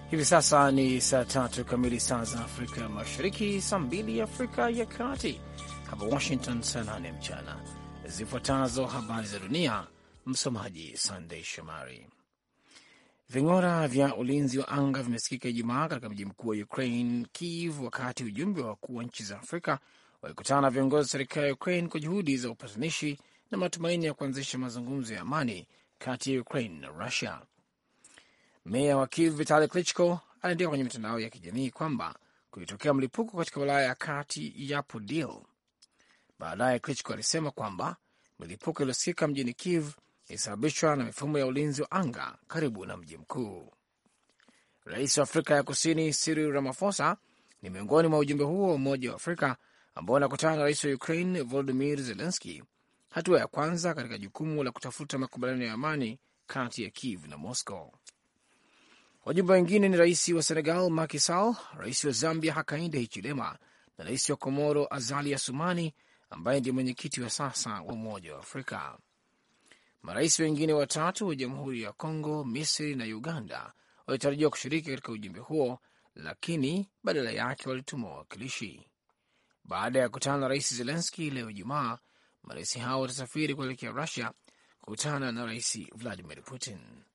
Hivi sasa ni saa 3 kamili saa za Afrika ya Mashariki, saa 2 Afrika ya Kati, hapa Washington saa 8 mchana. Zifuatazo habari za dunia, msomaji Sandey Shomari. Ving'ora vya ulinzi wa anga vimesikika Ijumaa katika mji mkuu wa Ukraine, Kiev, wakati ujumbe wa wakuu wa nchi za Afrika walikutana na viongozi wa serikali ya Ukraine kwa juhudi za upatanishi na matumaini ya kuanzisha mazungumzo ya amani kati ya Ukraine na Russia. Meya wa Kiev Vitali Klitschko aliandika kwenye mitandao ya kijamii kwamba kulitokea mlipuko katika wilaya ya kati ya Podil. Baadaye Klitschko alisema kwamba milipuko iliyosikika mjini Kiev ilisababishwa na mifumo ya ulinzi wa anga karibu na mji mkuu. Rais wa Afrika ya Kusini Cyril Ramaphosa ni miongoni mwa ujumbe huo wa Umoja wa Afrika ambao unakutana na rais wa Ukraine Volodymyr Zelensky, hatua ya kwanza katika jukumu la kutafuta makubaliano ya amani kati ya Kiev na Moscow. Wajumbe wengine ni rais wa Senegal Macky Sall, rais wa Zambia Hakainde Hichilema na rais wa Komoro Azali Assoumani ambaye ndiye mwenyekiti wa sasa wa Umoja wa Afrika. Marais wengine watatu wa Jamhuri ya Kongo, Misri na Uganda walitarajiwa kushiriki katika ujumbe huo, lakini badala yake walituma wawakilishi. Baada ya kukutana na rais Zelensky leo Ijumaa, marais hao watasafiri kuelekea Russia kukutana na rais Vladimir Putin.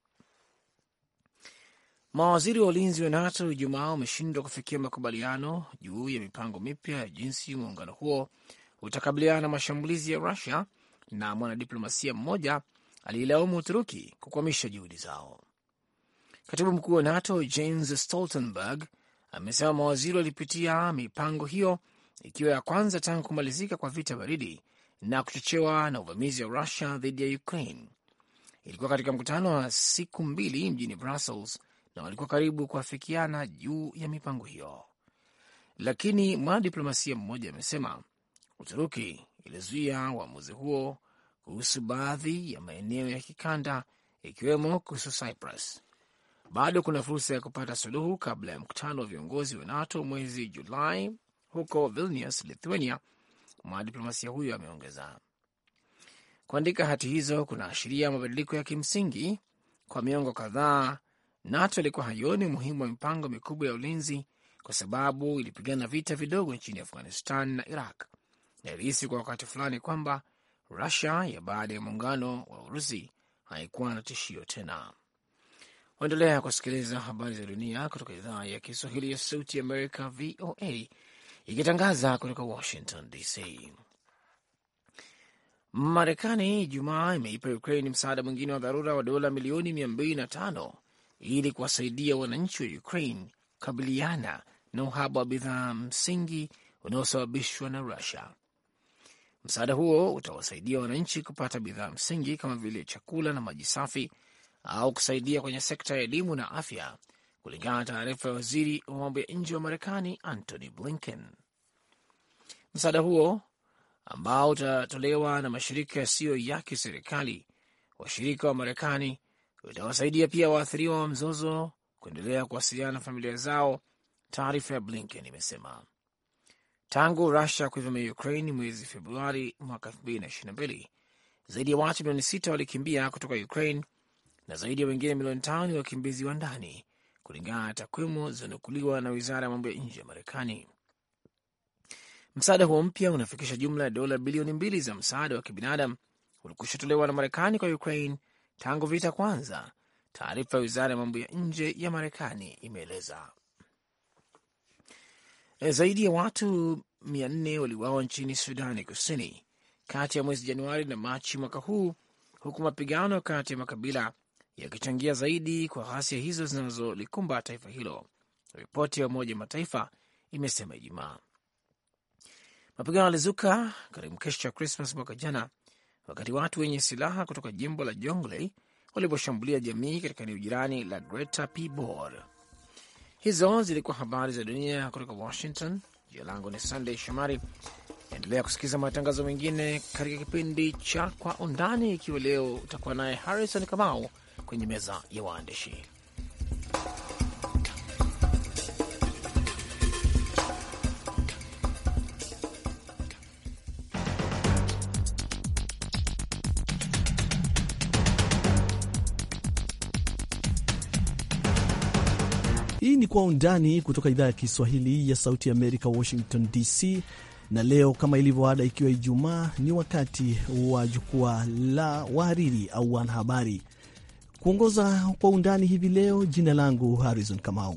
Mawaziri wa ulinzi wa NATO Ijumaa wameshindwa kufikia makubaliano juu ya mipango mipya ya jinsi muungano huo utakabiliana na mashambulizi ya Russia, na mwanadiplomasia mmoja aliilaumu Uturuki kukwamisha juhudi zao. Katibu mkuu wa NATO Jens Stoltenberg amesema mawaziri walipitia mipango hiyo, ikiwa ya kwanza tangu kumalizika kwa vita baridi na kuchochewa na uvamizi wa Russia dhidi ya Ukraine. Ilikuwa katika mkutano wa siku 2 mjini Brussels na walikuwa karibu kuafikiana juu ya mipango hiyo, lakini mwanadiplomasia mmoja amesema Uturuki ilizuia uamuzi huo kuhusu baadhi ya maeneo ya kikanda, ikiwemo kuhusu Cyprus. Bado kuna fursa ya kupata suluhu kabla ya mkutano wa viongozi wa NATO mwezi Julai huko Vilnius, Lithuania, mwanadiplomasia huyo ameongeza. Kuandika hati hizo kunaashiria mabadiliko ya kimsingi. Kwa miongo kadhaa NATO ilikuwa haioni umuhimu wa mipango mikubwa ya ulinzi kwa sababu ilipigana vita vidogo nchini Afghanistan na Iraq, na ilihisi kwa wakati fulani kwamba Russia ya baada ya muungano wa Urusi haikuwa na tishio tena. Waendelea kusikiliza habari za dunia kutoka idhaa ya Kiswahili ya Sauti ya Amerika, VOA, ikitangaza kutoka Washington DC. Marekani Ijumaa imeipa Ukraine msaada mwingine wa dharura wa dola milioni 205 ili kuwasaidia wananchi wa Ukraine kukabiliana na uhaba wa bidhaa msingi unaosababishwa na Russia. Msaada huo utawasaidia wananchi kupata bidhaa msingi kama vile chakula na maji safi, au kusaidia kwenye sekta ya elimu na afya, kulingana na taarifa ya waziri wa mambo ya nje wa Marekani Antony Blinken. Msaada huo ambao utatolewa na mashirika yasiyo ya kiserikali washirika wa Marekani utawasaidia pia waathiriwa wa mzozo kuendelea kuwasiliana na familia zao, taarifa ya Blinken imesema. Tangu Russia kuivamia Ukraine mwezi Februari mwaka 2022, zaidi ya watu milioni 6 walikimbia kutoka Ukraine na zaidi ya wengine milioni 5 ni wakimbizi wa ndani, kulingana na takwimu zilizonukuliwa na wizara ya mambo ya nje ya Marekani. Msaada huo mpya unafikisha jumla ya dola bilioni 2 za msaada wa kibinadamu ulikushatolewa na Marekani kwa Ukraine tangu vita kwanza, taarifa ya wizara ya mambo ya nje ya Marekani imeeleza. Zaidi ya watu 400 waliuawa nchini Sudani Kusini kati ya mwezi Januari na Machi mwaka huu, huku mapigano kati ya makabila yakichangia zaidi kwa ghasia hizo zinazolikumba taifa hilo, ripoti ya Umoja wa Mataifa imesema Ijumaa. Mapigano yalizuka karibu kesho cha Krismas mwaka jana, wakati watu wenye silaha kutoka jimbo la Jonglei waliposhambulia jamii katika eneo jirani la Greater Pibor. Hizo zilikuwa habari za dunia kutoka Washington. Jina langu ni Sunday Shomari. Endelea kusikiza matangazo mengine katika kipindi cha Kwa Undani, ikiwa leo utakuwa naye Harrison Kamau kwenye meza ya waandishi. ni Kwa Undani kutoka idhaa ya Kiswahili ya Sauti ya Amerika, Washington DC. Na leo kama ilivyo ada, ikiwa Ijumaa, ni wakati wa jukwaa la wahariri au wanahabari. Kuongoza Kwa Undani hivi leo, jina langu Harrison Kamau.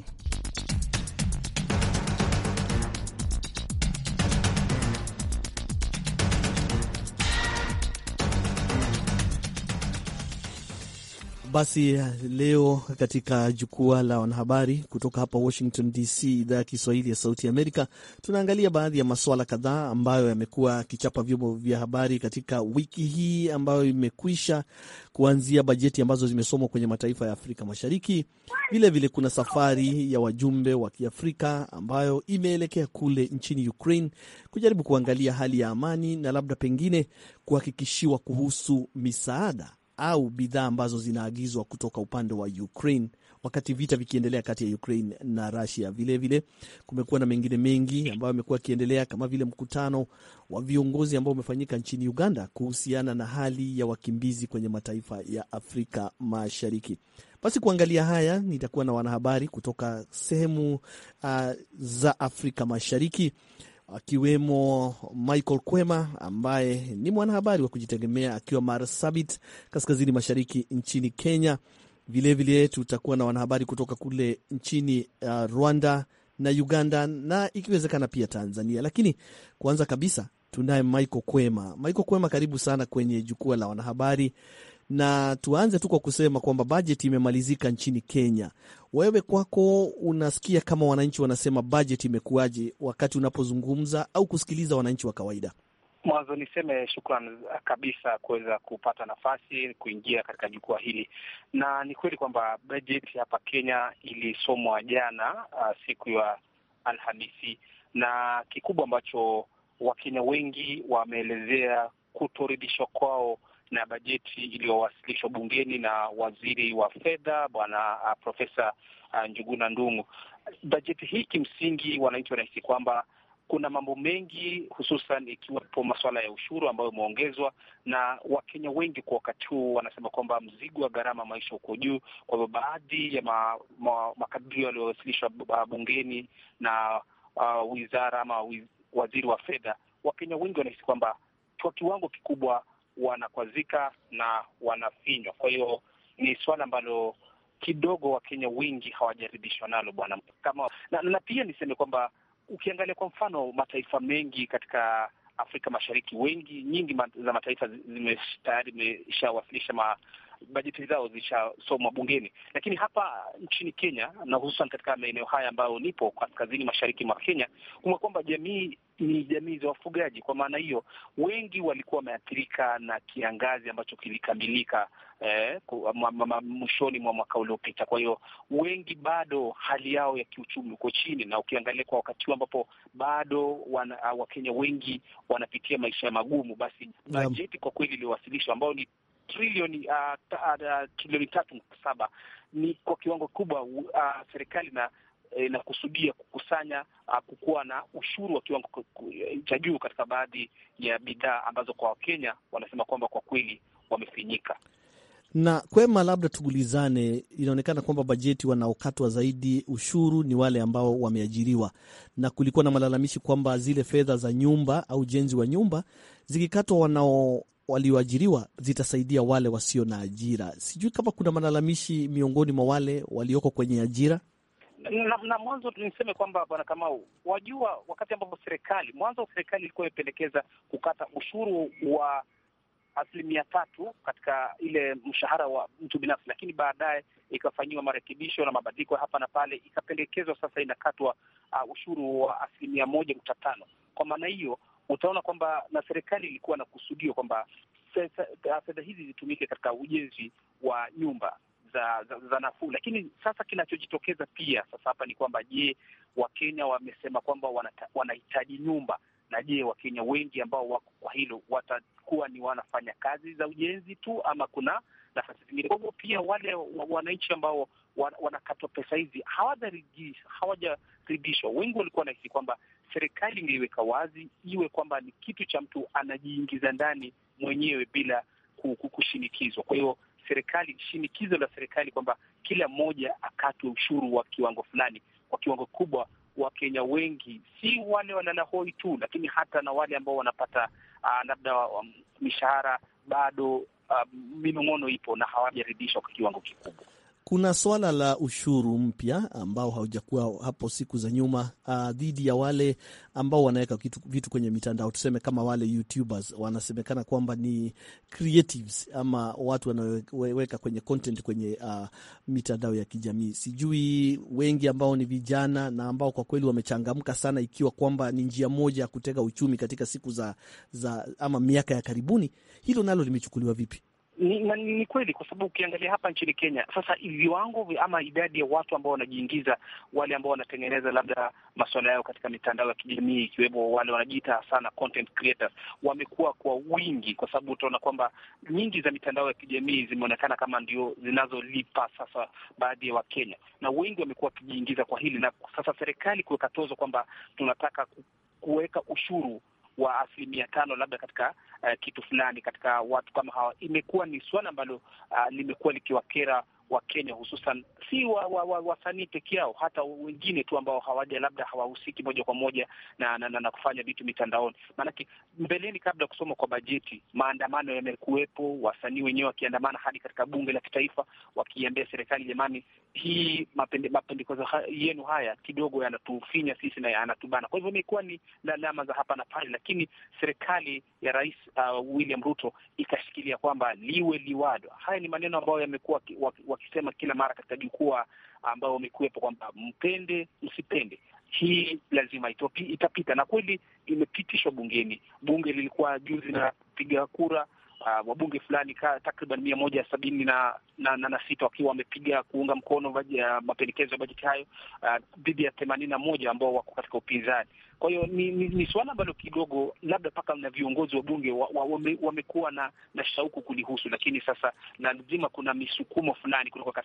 Basi leo katika jukwaa la wanahabari kutoka hapa Washington DC, idhaa ya Kiswahili ya Sauti ya Amerika, tunaangalia baadhi ya masuala kadhaa ambayo yamekuwa kichapa vyombo vya habari katika wiki hii ambayo imekwisha, kuanzia bajeti ambazo zimesomwa kwenye mataifa ya Afrika Mashariki. Vile kuna safari ya wajumbe wa Kiafrika ambayo imeelekea kule nchini Ukraine kujaribu kuangalia hali ya amani na labda pengine kuhakikishiwa kuhusu misaada au bidhaa ambazo zinaagizwa kutoka upande wa Ukraine wakati vita vikiendelea kati ya Ukraine na Russia. Vile kumekuwa na mengine mengi ambayo yamekuwa yakiendelea, kama vile mkutano wa viongozi ambao umefanyika nchini Uganda kuhusiana na hali ya wakimbizi kwenye mataifa ya Afrika Mashariki. Basi kuangalia haya, nitakuwa na wanahabari kutoka sehemu za Afrika Mashariki, akiwemo Michael Kwema ambaye ni mwanahabari wa kujitegemea akiwa Marsabit, kaskazini mashariki nchini Kenya. Vile tutakuwa na wanahabari kutoka kule nchini Rwanda na Uganda na ikiwezekana pia Tanzania. Lakini kwanza kabisa tunaye Michael Kwema. Michael Kwema, karibu sana kwenye jukwaa la wanahabari. Na tuanze tu kwa kusema kwamba bajeti imemalizika nchini Kenya. Wewe kwako unasikia kama wananchi wanasema bajeti imekuwaje wakati unapozungumza au kusikiliza wananchi wa kawaida? Mwanzo niseme shukrani kabisa kuweza kupata nafasi kuingia katika jukwaa hili. Na ni kweli kwamba bajeti hapa Kenya ilisomwa jana siku ya Alhamisi, na kikubwa ambacho Wakenya wengi wameelezea kutoridhishwa kwao na bajeti iliyowasilishwa bungeni na waziri wa fedha Bwana Profesa Njuguna Ndung'u. Bajeti hii kimsingi wananchi wanahisi kwamba kuna mambo mengi, hususan ikiwapo masuala ya ushuru ambayo umeongezwa, na Wakenya wengi kwa wakati huu wanasema kwamba mzigo wa gharama maisha uko juu. Kwa hivyo baadhi ya makadirio yaliyowasilishwa bungeni na wizara ama waziri wa fedha, Wakenya wengi wanahisi kwamba kwa kiwango kikubwa wanakwazika na wanafinywa. Kwa hiyo ni swala ambalo kidogo Wakenya wengi hawajaridhishwa nalo bwana. Na pia niseme kwamba ukiangalia kwa mfano mataifa mengi katika Afrika Mashariki, nyingi za mataifa tayari zimeshawasilisha bajeti zao zishasomwa bungeni, lakini hapa nchini Kenya na hususan katika maeneo haya ambayo nipo kaskazini mashariki mwa Kenya, kwamba jamii ni jamii za wafugaji. Kwa maana hiyo wengi walikuwa wameathirika na kiangazi ambacho kilikamilika mwishoni mwa mwaka uliopita. Kwa hiyo wengi bado hali yao ya kiuchumi uko chini, na ukiangalia kwa wakati huu ambapo bado Wakenya wengi wanapitia maisha magumu, basi bajeti kwa kweli iliyowasilishwa ambayo ni trilioni 3.7 ni kwa kiwango kubwa. Serikali inakusudia kukusanya kukuwa na ushuru wa kiwango cha juu katika baadhi ya bidhaa ambazo kwa Wakenya wanasema kwamba kwa kweli wamefinyika. Na Kwema, labda tugulizane, inaonekana kwamba bajeti wanaokatwa zaidi ushuru ni wale ambao wameajiriwa, na kulikuwa na malalamishi kwamba zile fedha za nyumba au ujenzi wa nyumba zikikatwa walioajiriwa zitasaidia wale wasio na ajira. Sijui kama kuna malalamishi miongoni mwa wale walioko kwenye ajira. Na mwanzo niseme kwamba bwana Kamau, wajua wakati ambapo serikali ilikuwa imependekeza kukata ushuru wa 3% katika ile mshahara wa mtu binafsi, lakini baadaye ikafanyiwa marekebisho na mabadiliko hapa na pale, ikapendekezwa sasa inakatwa ushuru wa 1.5%. Kwa maana hiyo utaona kwamba na serikali ilikuwa na kusudio kwamba fedha hizi zitumike katika ujenzi wa nyumba za nafuu. Lakini sasa kinachojitokeza pia sasa hapa ni kwamba je, Wakenya wamesema kwamba wanahitaji nyumba, na je Wakenya wengi ambao wako kwa hilo watakuwa ni wanafanya kazi za ujenzi tu ama kuna nafasi zingine? Kwa hivyo pia wale wananchi ambao wanakatwa pesa hizi hawajaridhishwa. Wengi walikuwa wanahisi kwamba serikali ingeiweka wazi, iwe kwamba ni kitu cha mtu anajiingiza ndani mwenyewe bila kushinikizwa. Kwa hiyo shinikizo la serikali kwamba kila mmoja akatwe ushuru wa kiwango fulani, kwa kiwango kubwa Wakenya wengi, si wale walala hoi tu, lakini hata na wale ambao wanapata labda mishahara bado minong'ono ipo na hawajaridhishwa kwa kiwango kikubwa. Kuna swala la ushuru mpya ambao haujakuwa hapo siku za nyuma dhidi ya wale ambao wanaweka vitu kwenye mitandao, tuseme kama wale YouTubers wanasemekana kwamba ni creatives ama watu wanaweka kwenye content kwenye mitandao ya kijamii. Sijui wengi ambao ni vijana na ambao kwa kweli wamechangamka sana, ikiwa kwamba ni njia moja ya kutega uchumi katika siku za ama miaka ya karibuni. Hilo nalo limechukuliwa vipi? Ni kweli, kwa sababu ukiangalia hapa nchini Kenya sasa, viwango ama idadi ya watu ambao wanajiingiza, wale ambao wanatengeneza labda masuala yao katika mitandao ya kijamii, ikiwemo wale wanajiita sana content creators, wamekuwa kwa wingi, kwa sababu utaona kwamba nyingi za mitandao ya kijamii zimeonekana kama ndio zinazolipa sasa baadhi ya Wakenya, na wengi wamekuwa wakijiingiza kwa hili, na sasa serikali kuweka tozo kwamba tunataka kuweka ushuru wa 5% labda katika kitu fulani katika watu kama hawa, imekuwa ni swala ambalo limekuwa likiwakera Wakenya, hususan si wasanii peke yao, hata wengine tu ambao labda hawahusiki moja kwa moja na kufanya vitu mitandaoni. Maanake mbeleni, kabla ya kusoma kwa bajeti, maandamano yamekuwepo, wasanii wenyewe wakiandamana hadi katika bunge la kitaifa wakiambia serikali, jamani, hii mapendekezo yenu haya kidogo yanatufinya sisi na yanatubana. Kwa hivyo imekuwa ni lalama za hapa na pale, lakini serikali ya Rais William Ruto ikashikilia kwamba liwe liwado. Haya ni maneno ambayo yamekuwa wakisema kila mara katika jukwaa ambao wamekuwepo kwamba mpende msipende, hii lazima itapita, na kweli imepitishwa bungeni. Bunge lilikuwa juzi na piga kura, wabunge fulani takriban 176 wakiwa wamepiga kuunga mkono mapendekezo ya bajeti hayo dhidi ya 81 ambao wako katika upinzani. Kwa hiyo ni swala ambalo kidogo labda mpaka na viongozi wa bunge wamekuwa na shauku kulihusu, lakini sasa lazima kuna misukumo fulani kutoka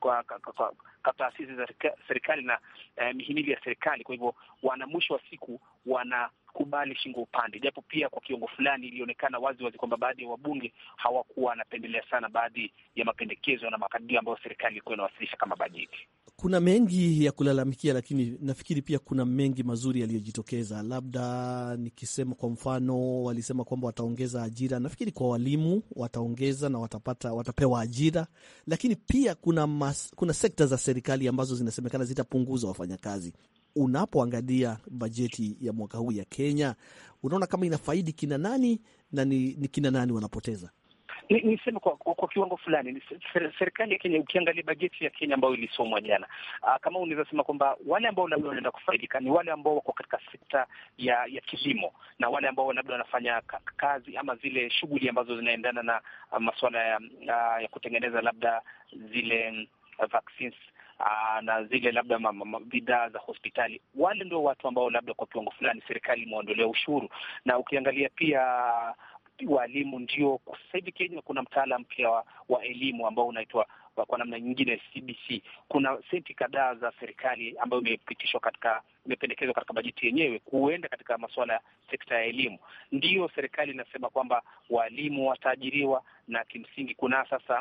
kwa taasisi za serikali na mihimili ya serikali. Kwa hivyo mwisho wa siku wanakubali shingo upande, japo pia kwa kiwango fulani ilionekana wazi kwamba baadhi ya wabunge hawakuwa wanapendelea sana baadhi ya mapendekezo na makadirio ambayo serikali ilikuwa inawasilisha kama bajeti. Kuna mengi ya kulalamikia, lakini nafikiri pia kuna mengi mazuri yaliyojitokeza. Labda nikisema kwa mfano, walisema kwamba wataongeza ajira. Nafikiri kwa walimu wataongeza na watapewa ajira, lakini pia kuna sekta za serikali ambazo zinasemekana zitapunguza wafanyakazi. Unapoangalia bajeti ya mwaka huu ya Kenya, unaona kama inafaidi kina nani na ni kina nani wanapoteza? Niseme kwa kiwango fulani, serikali ya Kenya, ukiangalia bajeti ya Kenya ambayo ilisomwa jana, kama unaweza sema kwamba wale ambao labda wanaenda kufaidika ni wale ambao wako katika sekta ya kilimo, na wale ambao labda wanafanya kazi ama zile shughuli ambazo zinaendana na masuala ya kutengeneza labda zile vaccines na zile labda bidhaa za hospitali. Wale ndio watu ambao labda kwa kiwango fulani serikali imeondolea ushuru. Na ukiangalia pia walimu, ndio sasa hivi Kenya kuna mtaala mpya wa elimu ambao unaitwa kwa namna nyingine CBC. Kuna senti kadhaa za serikali ambayo imependekezwa katika bajeti yenyewe kuenda katika masuala ya sekta ya elimu. Ndio serikali inasema kwamba walimu wataajiriwa, na kimsingi kuna sasa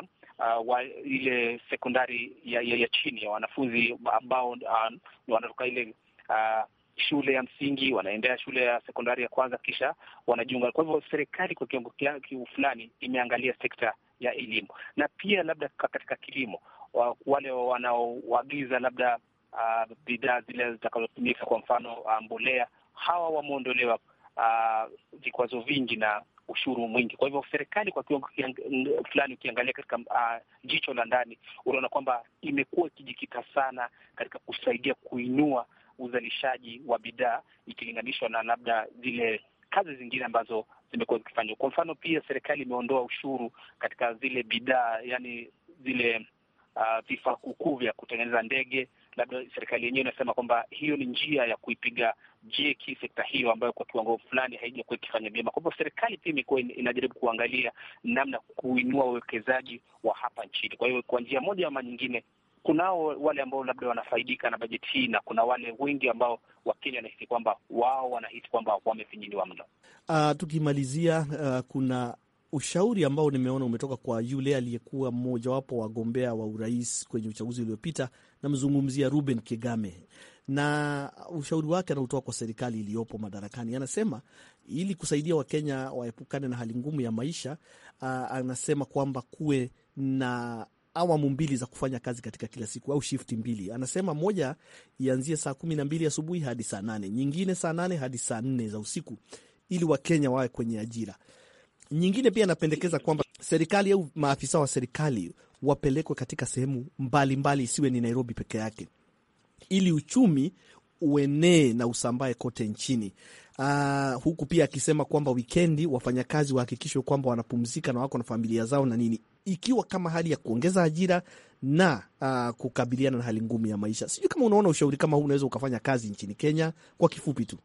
ile sekondari ya chini ya wanafunzi ambao wanatoka ile shule ya msingi wanaendea shule ya sekondari ya kwanza kisha wanajiunga. Kwa hivyo serikali kwa kiwango fulani imeangalia sekta ya elimu, na pia labda katika kilimo, wale wanaoagiza labda bidhaa zile zitakazotumika, kwa mfano mbolea, hawa wameondolewa vikwazo vingi na ushuru mwingi. Kwa hivyo serikali kwa kiwango fulani, ukiangalia katika jicho la ndani, unaona kwamba imekuwa ikijikita sana katika kusaidia kuinua uzalishaji wa bidhaa ikilinganishwa na labda zile kazi zingine ambazo zimekuwa zikifanywa. Kwa mfano, pia serikali imeondoa ushuru katika zile bidhaa, yani zile vifaa kukuu vya kutengeneza ndege. Labda serikali yenyewe inasema kwamba hiyo ni njia ya kuipiga jeki sekta hiyo ambayo kwa kiwango fulani haijakuwa ikifanya vyema. Kwa hivyo serikali pia imekuwa inajaribu kuangalia namna kuinua uwekezaji wa hapa nchini. Kwa hiyo kwa njia moja ama nyingine, kunao wale ambao labda wanafaidika na bajeti hii, na kuna wale wengi ambao Wakenya wanahisi kwamba wao wanahisi kwamba wamefinyiliwa mno. Tukimalizia, kuna ushauri ambao nimeona umetoka kwa yule aliyekuwa mmojawapo wa wagombea wa urais kwenye uchaguzi uliopita, namzungumzia Ruben Kigame, na ushauri wake anautoa kwa serikali iliyopo madarakani. Anasema ili kusaidia Wakenya waepukane na hali ngumu ya maisha, anasema kwamba kuwe na awamu mbili za kufanya kazi katika kila siku au shifti mbili. Anasema moja ianzie saa 12 asubuhi hadi saa 8, nyingine saa 8 hadi saa 4 za usiku, ili Wakenya wawe kwenye ajira. Nyingine pia anapendekeza kwamba serikali au maafisa wa serikali wapelekwe katika sehemu mbalimbali, isiwe ni Nairobi peke yake, ili uchumi uenee na usambae kote nchini. Huku pia akisema kwamba wikendi wafanyakazi wahakikishwe kwamba wanapumzika na wako na familia zao na nini, ikiwa kama hali ya kuongeza ajira na kukabiliana na hali ngumu ya maisha. Sijui kama unaona ushauri kama huu unaweza ukafanya kazi nchini Kenya. Kwa kifupi tu,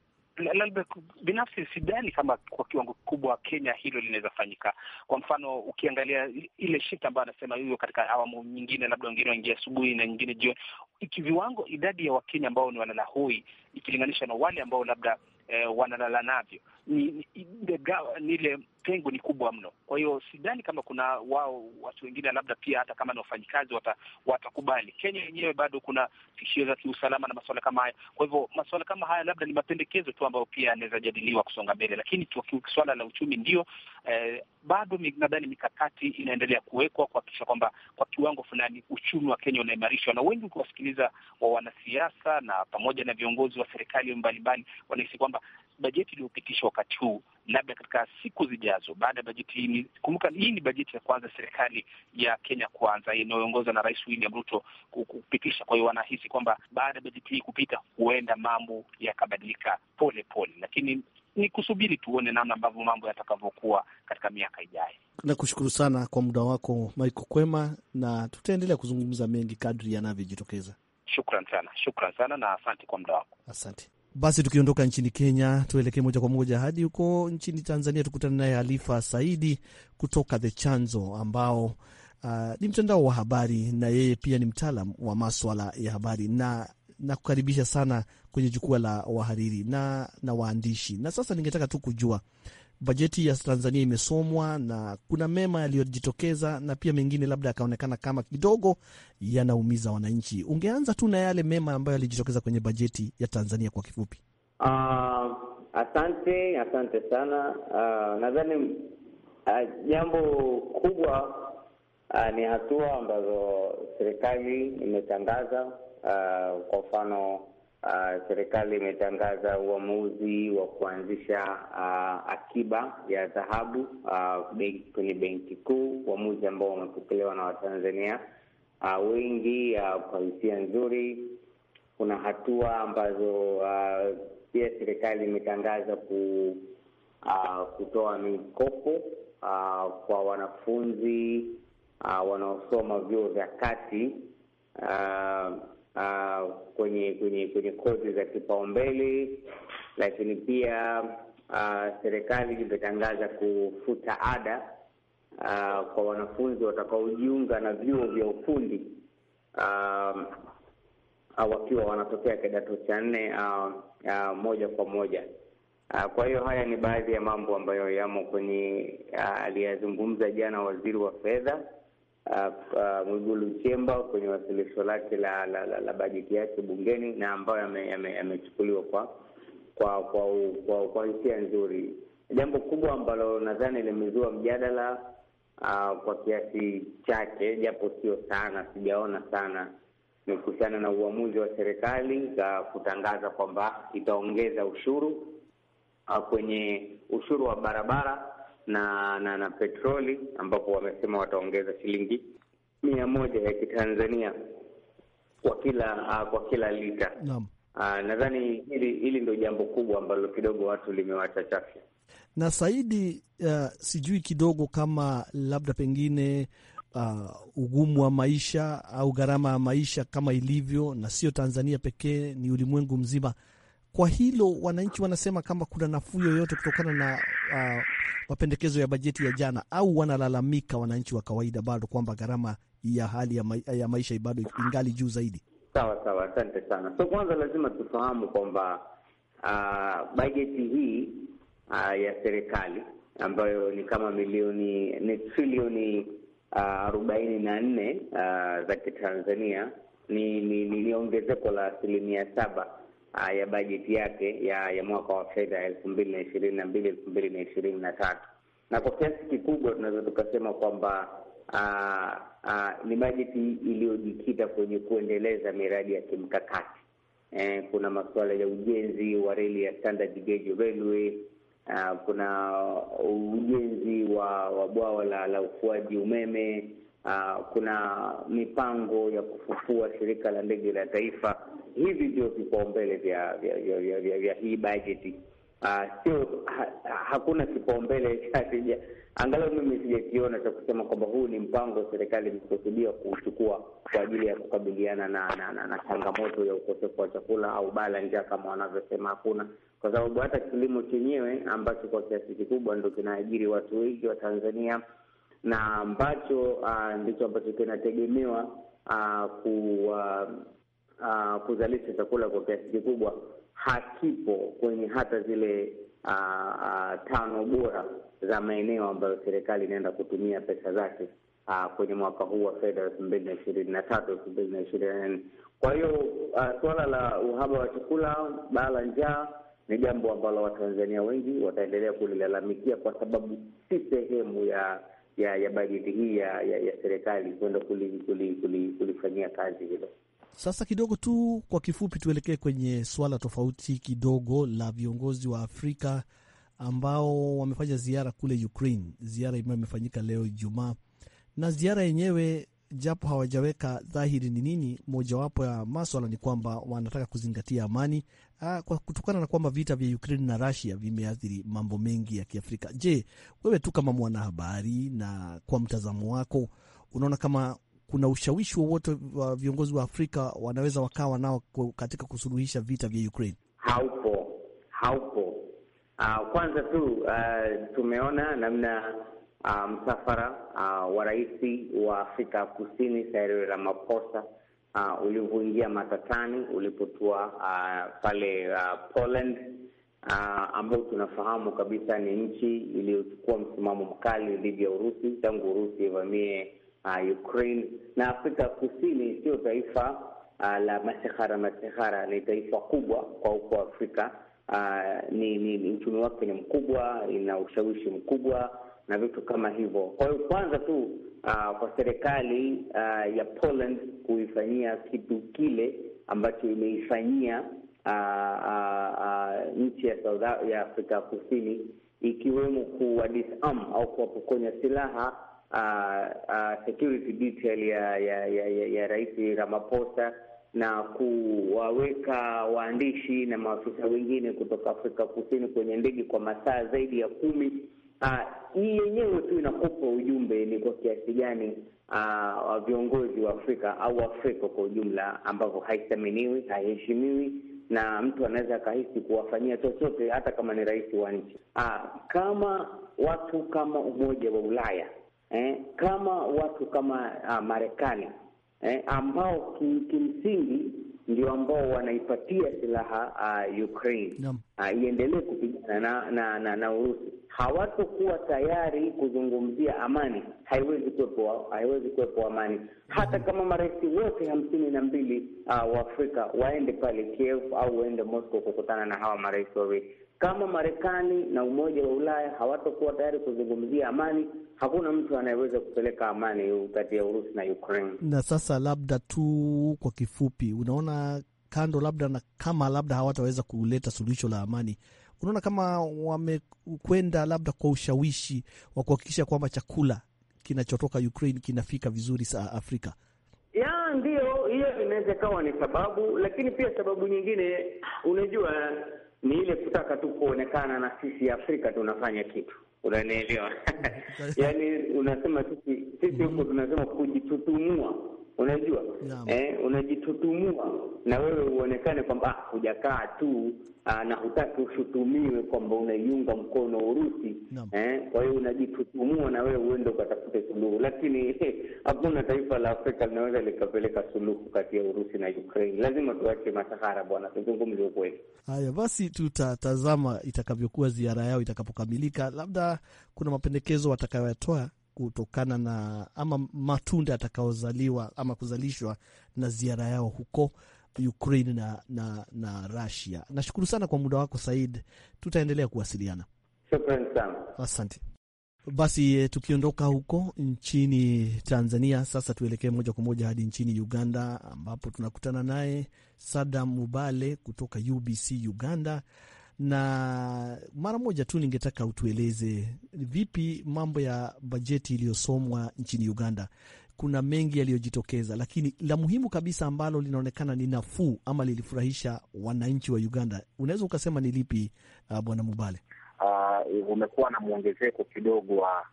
binafsi sidhani kama kwa kiwango kikubwa Kenya hilo linaweza fanyika. Kwa mfano, ukiangalia ile shift ambayo anasema hiyo katika awamu nyingine, labda wengine waingia asubuhi na nyingine jioni, ikiviwango idadi ya Wakenya ambao ni wanalala hoi ikilinganisha na wale ambao labda wanalala navyo, ni ile pengo ni kubwa mno. Kwa hiyo sidhani kama kuna watu wengine labda pia hata kama ni wafanyikazi watakubali. Kenya yenyewe bado kuna tishio za kiusalama na masuala kama haya. Kwa hivyo masuala kama haya labda ni mapendekezo tu ambayo pia yanaweza jadiliwa kusonga mbele, lakini swala la uchumi ndio bado nadhani mikakati inaendelea kuwekwa kuhakikisha kwamba kwa kiwango fulani uchumi wa Kenya unaimarishwa. Na wengi ukiwasikiliza wa wanasiasa na pamoja na viongozi wa serikali mbalimbali wanahisi kwamba bajeti iliyopitishwa wakati huu, labda katika siku zijazo baada ya bajeti hii, kumbuka hii ni bajeti ya kwanza serikali ya Kenya kwanza inayoongozwa na Rais William Ruto kupitisha. Kwa hiyo wanahisi kwamba baada ya bajeti hii kupita huenda mambo yakabadilika pole pole, lakini ni kusubiri tuone namna ambavyo mambo yatakavyokuwa katika miaka ijayo. Nakushukuru sana kwa muda wako Michael Kwema, na tutaendelea kuzungumza mengi kadri yanavyojitokeza. Shukran sana na asante kwa muda wako. Asante. Basi tukiondoka nchini Kenya, tuelekee moja kwa moja hadi huko nchini Tanzania, tukutane naye Halifa Saidi kutoka The Chanzo ambao ni mtandao wa habari, na yeye pia ni mtaalam wa maswala ya habari, na kukaribisha sana kwenye jukwaa la wahariri na waandishi. Na sasa ningetaka tu kujua, bajeti ya Tanzania imesomwa na kuna mema yaliyojitokeza na pia mengine labda yakaonekana kama kidogo yanaumiza wananchi. Ungeanza tu na yale mema ambayo yalijitokeza kwenye bajeti ya Tanzania kwa kifupi. Asante sana. Nadhani jambo kubwa ni hatua ambazo serikali imetangaza. Kwa mfano, serikali imetangaza uamuzi wa kuanzisha akiba ya dhahabu kwenye benki kuu, uamuzi ambao umepokelewa na Watanzania wengi kwa hisia nzuri. Kuna hatua ambazo pia serikali imetangaza kutoa mikopo kwa wanafunzi wanaosoma vyuo vya kati kwenye kozi za kipaumbele, lakini pia serikali imetangaza kufuta ada kwa wanafunzi watakaojiunga na vyuo vya ufundi wakiwa wanatokea kidato cha 4 moja kwa moja. Kwa hiyo haya ni baadhi ya mambo ambayo yamo kwenye aliyazungumza jana waziri wa fedha Mwigulu Nchemba kwenye wasilisho lake la bajeti yake bungeni, na ambayo yamechukuliwa kwa hisia nzuri. Jambo kubwa ambalo nadhani limezua mjadala kwa kiasi chake, japo sio sana, sijaona sana, ni kuhusiana na uamuzi wa serikali kutangaza kwamba itaongeza ushuru kwenye ushuru wa barabara na petroli, ambapo wamesema wataongeza shilingi 100 ya Kitanzania kwa kila lita. Naam. Nadhani hili ndio jambo kubwa ambalo kidogo watu limewachachafya. Na Saidi, sijui kidogo kama labda pengine ugumu wa maisha au gharama ya maisha kama ilivyo, na sio Tanzania pekee, ni ulimwengu mzima. Kwa hilo wananchi wanasema kama kuna nafuu yoyote kutokana na mapendekezo ya bajeti ya jana, au wanalalamika wananchi wa kawaida bado kwamba gharama ya hali ya maisha bado ingali juu zaidi? Sawa, asante sana. So kwanza lazima tufahamu kwamba bajeti hii ya serikali ambayo ni kama ni trilioni 44 za Kitanzania, ni ongezeko la 7% ya bajeti yake ya mwaka wa fedha 2022-2023. Na kwa kiasi kikubwa tunaweza tukasema kwamba ni bajeti iliyojikita kwenye kuendeleza miradi ya kimkakati. Kuna masuala ya ujenzi wa reli ya standard gauge railway, kuna ujenzi wa bwawa la ufuaji umeme, kuna mipango ya kufufua shirika la ndege la taifa. Hivi ndio vipaumbele vya hii bajeti. Hakuna kipaumbele angalau mimi sijakiona cha kusema kwamba huu ni mpango serikali imekusudia kuchukua kwa ajili ya kukabiliana na changamoto ya ukosefu wa chakula au bala njaa kama wanavyosema. Hakuna, kwa sababu hata kilimo chenyewe ambacho kwa kiasi kikubwa ndio kinaajiri watu wengi wa Tanzania na ambacho ndicho ambacho kinategemewa kuzalisha chakula kwa kiasi kikubwa, hakipo kwenye hata zile 5 bora za maeneo ambayo serikali inaenda kutumia pesa zake kwenye mwaka huu wa fedha 2023-2024. Kwa hiyo suala la uhaba wa chakula, baa la njaa ni jambo ambalo Watanzania wengi wataendelea kulilalamikia, kwa sababu si sehemu ya bajeti hii ya serikali kwenda kulifanyia kazi hilo. Sasa kidogo tu kwa kifupi tuelekee kwenye swala tofauti kidogo la viongozi wa Afrika ambao wamefanya ziara kule Ukraine. Ziara imefanyika leo Ijumaa, na ziara yenyewe japo hawajaweka dhahiri ni nini, mojawapo ya masuala ni kwamba wanataka kuzingatia amani kwa kutokana na kwamba vita vya Ukraine na Russia vimeathiri mambo mengi ya Kiafrika. Je, wewe tu kama mwanahabari na kwa mtazamo wako unaona kama kuna ushawishi wowote wa viongozi wa Afrika wanaweza wakawa nao katika kusuluhisha vita vya Ukraine? Haupo. Kwanza tu tumeona namna msafara wa rais wa Afrika Kusini Cyril Ramaphosa ulivyoingia matatani ulipotua pale Poland, ambao tunafahamu kabisa ni nchi iliyochukua msimamo mkali dhidi ya Urusi tangu Urusi ivamie Ukraine. Na Afrika Kusini sio taifa la masihara, ni taifa kubwa kwa huko Afrika. Ni uchumi wake ni mkubwa, ina ushawishi mkubwa na vitu kama hivyo. Kwa hiyo kwanza tu kwa serikali ya Poland kuifanyia kitu kile ambacho imeifanyia nchi ya Afrika Kusini, ikiwemo kuwadisarm au kuwapokonya silaha security detail ya Rais Ramaphosa na kuwaweka waandishi na maafisa wengine kutoka Afrika Kusini kwenye ndege kwa masaa zaidi ya 10. Hii yenyewe tu inakupa ujumbe ni kwa kiasi gani viongozi wa Afrika au Afrika kwa ujumla ambavyo haithaminiwi, haiheshimiwi, na mtu anaweza kahisi kuwafanyia chochote hata kama ni rais wa nchi. Kama watu kama Umoja wa Ulaya, kama watu kama Marekani, ambao kimsingi ndio ambao wanaipatia silaha Ukraine iendelee kupigana na Urusi, hawatakuwa tayari kuzungumzia amani. Haiwezi kuwepo amani hata kama marais wote 52 wa Afrika waende pale Kiev au waende Moscow kukutana na hawa marais wawili. Kama Marekani na Umoja wa Ulaya hawatakuwa tayari kuzungumzia amani, hakuna mtu anayeweza kupeleka amani kati ya Urusi na Ukraine. Na sasa labda tu kwa kifupi, unaona kando labda na kama labda hawataweza kuleta suluhisho la amani, unaona kama wamekwenda labda kwa ushawishi wa kuhakikisha kwamba chakula kinachotoka Ukraine kinafika vizuri saa Afrika? Ndio, hiyo inaweza kawa ni sababu, lakini pia sababu nyingine unajua ni ile kutaka tu kuonekana na sisi Afrika tunafanya kitu. Unanielewa? Yaani unasema sisi huko tunasema kujitutumua unajua unajitutumua na wewe uonekane kwamba hujakaa tu na hutaki ushutumiwe kwamba unaiunga mkono Urusi. Kwa hiyo unajitutumua na wewe uende ukatafute suluhu, lakini hakuna taifa la Afrika linaweza likapeleka suluhu kati ya Urusi na Ukraine. Lazima tuache masahara bwana, tuzungumze ukweli. Haya basi, tutatazama itakavyokuwa ziara yao itakapokamilika. Labda kuna mapendekezo watakayoyatoa kutokana na ama matunda atakaozaliwa ama kuzalishwa na ziara yao huko Ukraine na Russia. Nashukuru sana kwa muda wako Said, tutaendelea kuwasiliana. Shukrani sana. Asante. Basi tukiondoka huko nchini Tanzania, sasa tuelekee moja kwa moja hadi nchini Uganda, ambapo tunakutana naye Sadam Mubale kutoka UBC Uganda. Na mara moja tu ningetaka utueleze vipi mambo ya bajeti iliyosomwa nchini Uganda. Kuna mengi yaliyojitokeza, lakini la muhimu kabisa ambalo linaonekana ni nafuu ama lilifurahisha wananchi wa Uganda, unaweza ukasema ni lipi, Bwana Mubale? Umekuwa na muongezeko kidogo wa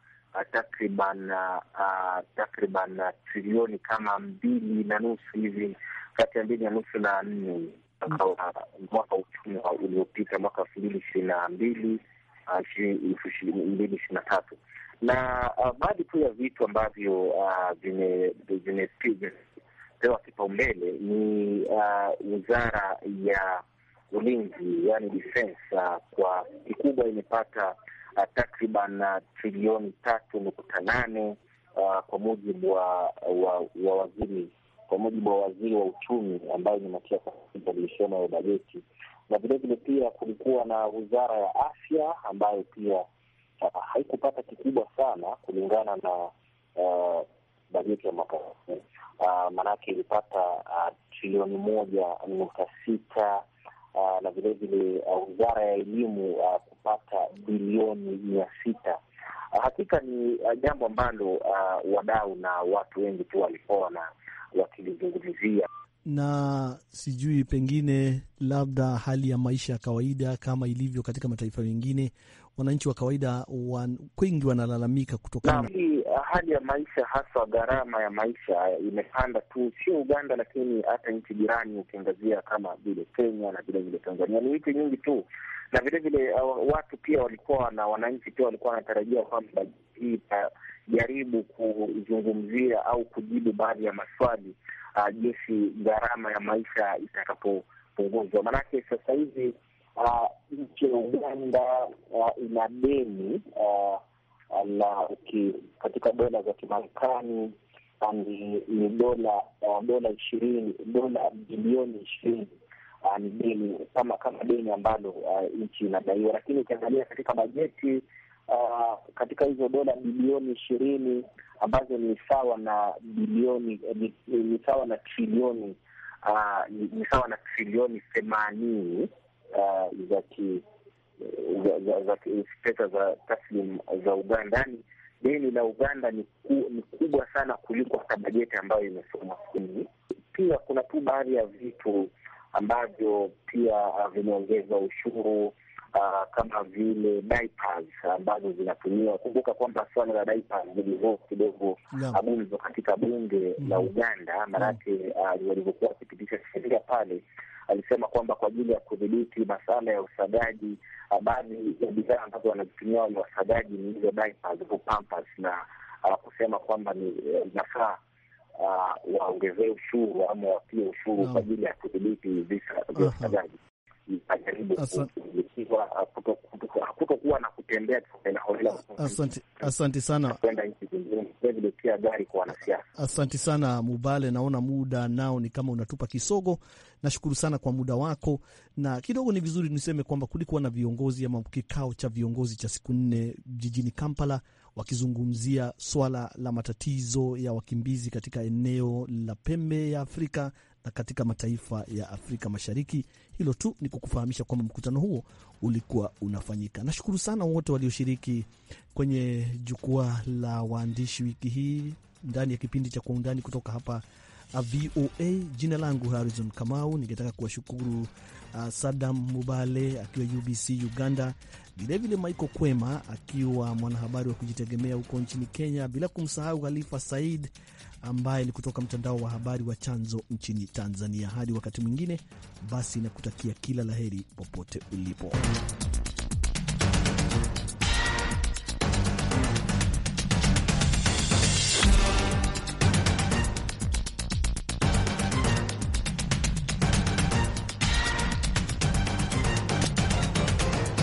takriban trilioni kama 2.5 hivi, kati ya 2.5 na 4 mwaka uchumi uliopita, mwaka 2022 2023. Na baadhi tu ya vitu ambavyo vimepewa kipaumbele ni wizara ya ulinzi, yani defense, kwa kikubwa imepata takriban trilioni 3.8 kwa mujibu wa waziri wa uchumi ambayo ni Mathias alisoma ya bajeti. Na vile pia kulikuwa na wizara ya afya ambayo pia haikupata kikubwa sana kulingana na bajeti ya mwaka huu. Manake ilipata trilioni 1.6, na vile wizara ya elimu kupata bilioni 600. Hakika ni jambo ambalo wadau na watu wengi tu walikuwa na wakilizungumzia. Na sijui pengine labda hali ya maisha ya kawaida kama ilivyo katika mataifa mengine, wananchi wa kawaida wengi wanalalamika kutokana na hali ya maisha, hasa gharama ya maisha imepanda tu, sio Uganda lakini hata nchi jirani ukiangazia kama vile Kenya na vile Tanzania, ni nchi nyingi tu. Na vile watu pia walikuwa na wananchi pia walikuwa wanatarajia kwamba hii itajaribu kuzungumzia au kujibu baadhi ya maswali jinsi gharama ya maisha itakapopunguzwa. Manake sasa hivi nchi ya Uganda ina deni katika dola za Kimarekani ni dola bilioni 20 ni deni kama deni ambalo nchi inadaiwa. Lakini ukiangalia katika bajeti katika hizo dola bilioni 20 ambazo ni sawa na trilioni 80 za pesa za taslim za Uganda. Yani deni la Uganda ni kubwa sana kuliko hata bajeti ambayo imesomwa. Pia kuna tu baadhi ya vitu ambavyo pia vimeongeza ushuru, kama vile diapers ambazo zinatumiwa. Kumbuka kwamba swala la diapers lilivyo kidogo gumzo katika bunge la Uganda, manake walivyokuwa wakipitisha sheria pale, alisema kwamba kwa ajili ya kudhibiti masuala ya usagaji, baadhi ya bidhaa ambazo wanazitumia wale wasagaji ni hizo diapers au pampers, na kusema kwamba ni nafaa waongezee ushuru ama wapie ushuru kwa ajili ya kudhibiti visa vya usagaji. Kutokuwa na kutembea asante sana kwenda nchi zingine, pia gari kwa wanasiasa. Asante sana Mubale, naona muda nao ni kama unatupa kisogo. Nashukuru sana kwa muda wako, na kidogo ni vizuri niseme kwamba kulikuwa na viongozi ama kikao cha viongozi cha siku 4 jijini Kampala wakizungumzia swala la matatizo ya wakimbizi katika eneo la pembe ya Afrika na katika mataifa ya Afrika Mashariki. Hilo tu ni kukufahamisha kwamba mkutano huo ulikuwa unafanyika. Nashukuru sana wote walioshiriki kwenye jukwaa la waandishi wiki hii ndani ya kipindi cha Kwa Undani kutoka hapa VOA. Jina langu Harrison Kamau, ningetaka kuwashukuru Sadam Mubale akiwa UBC Uganda, vilevile Michael Kwema akiwa mwanahabari wa kujitegemea huko nchini Kenya, bila kumsahau Khalifa Said ambaye ni kutoka mtandao wa habari wa Chanzo nchini Tanzania. Hadi wakati mwingine, basi nakutakia kila laheri popote ulipo.